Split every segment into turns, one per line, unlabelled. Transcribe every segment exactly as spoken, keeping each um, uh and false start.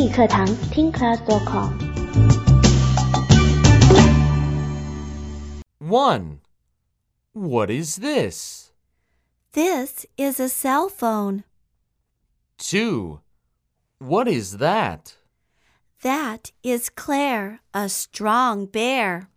语课堂听 class dot com。
one. What is this?
This is a cell phone.
two. What is that?
That is Claire, a strong bear.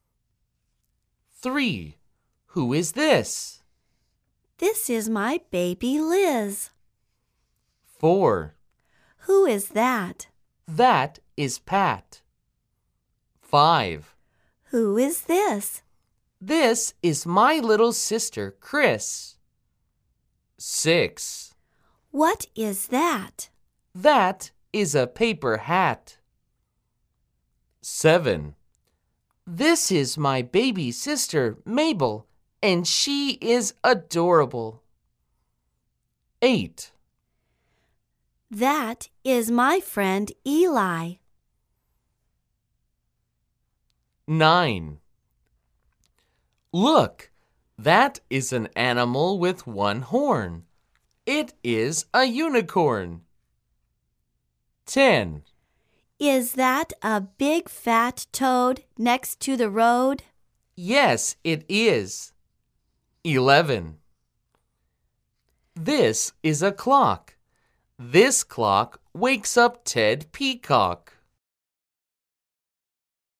three. Who is this?
This is my baby Liz.
four.
Who is that?
That is Pat. five.
Who is this?
This is my little sister, Chris. six.
What is that?
That is a paper hat. seven. This is my baby sister, Mabel, and she is adorable. eight.
That is my friend Eli.
nine. Look, that is an animal with one horn. It is a unicorn. ten.
Is that a big fat toad next to the road?
Yes, it is. eleven. This is a clock. This clock wakes up Ted Peacock.